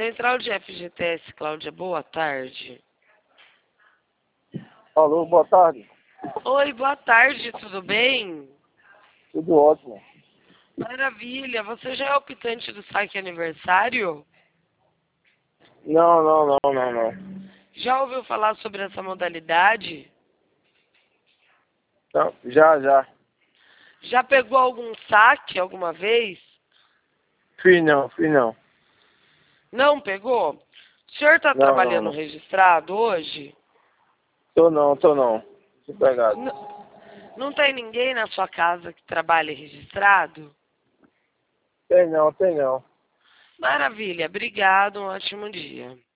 Central de FGTS, Cláudia, boa tarde. Alô, boa tarde. Oi, boa tarde, tudo bem? Tudo ótimo. Maravilha, você já é optante do saque aniversário? Não. Já ouviu falar sobre essa modalidade? Não, já. Já pegou algum saque alguma vez? Fiz não. Não pegou? O senhor está trabalhando Não. registrado hoje? Tô não. Desempregado. Não tem ninguém na sua casa que trabalhe registrado? Tem não. Maravilha, obrigado, um ótimo dia.